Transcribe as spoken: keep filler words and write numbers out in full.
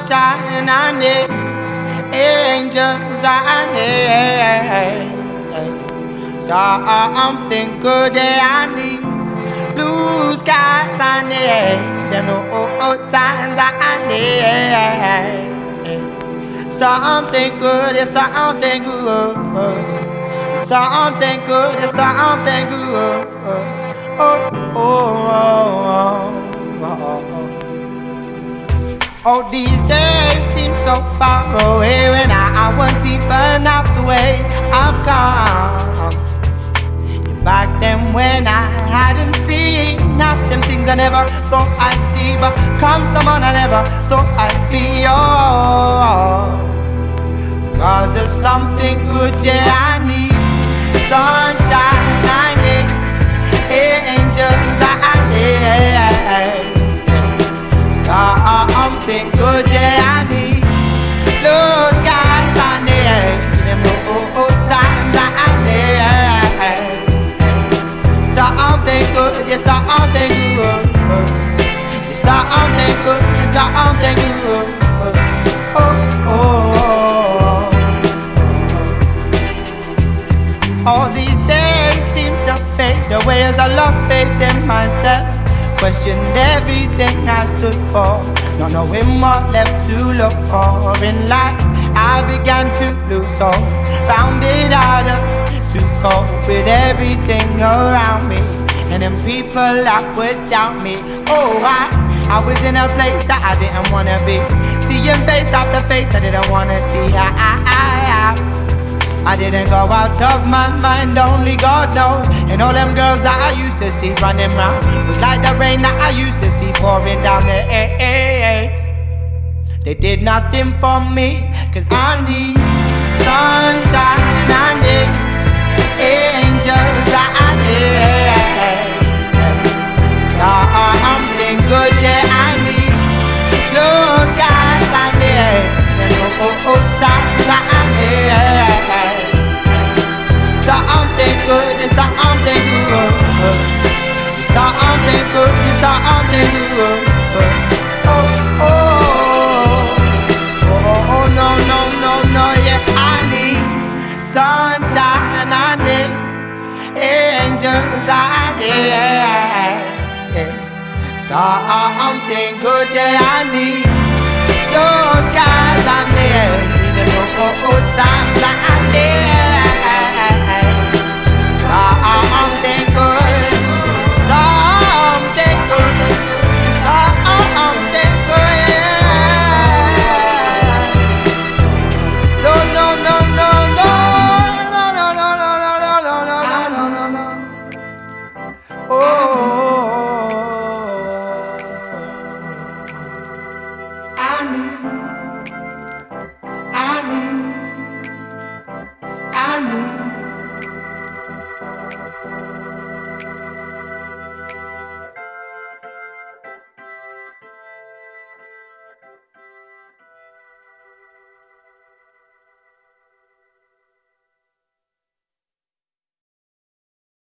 sunshine I need, angels I need, something good I need, blue skies I need, and old times I need. Something good, it's something good, something good, it's something good. Oh, oh, oh, oh, oh. Oh, these days seem so far away when I, I wasn't even half the way I've come. Back then when I hadn't seen half them things I never thought I'd see, but come someone I never thought I'd be. Oh, cause there's something good, yeah, I need sunshine, I need angels, I need something good, yeah, I need blue skies, I need them old times, I need something good, yeah, something good, yeah, something good, yeah, something good. Oh, oh, oh. All these days seem to fade away as I lost faith in myself. Questioned everything I stood for, not knowing what left to look for in life. I began to lose hope, found it harder to cope with everything around me, and then people that would doubt me. Oh, I, I was in a place that I didn't wanna be, seeing face after face I didn't wanna see. I, I, I, I. I didn't go out of my mind, only God knows. And all them girls that I used to see running round was like the rain that I used to see pouring down the eh, eh, eh. They did nothing for me, cause I need sunshine, I need angels, I need something good, yeah, I need blue skies, I need and oh, oh, times, I need something good, it's something good, it's something good, it's something good. Oh, oh, oh, oh, no, no, no, no, yeah, I need sunshine, I need angels, I need something good, yeah, I need those guys, I need, and oh, oh, times, I need.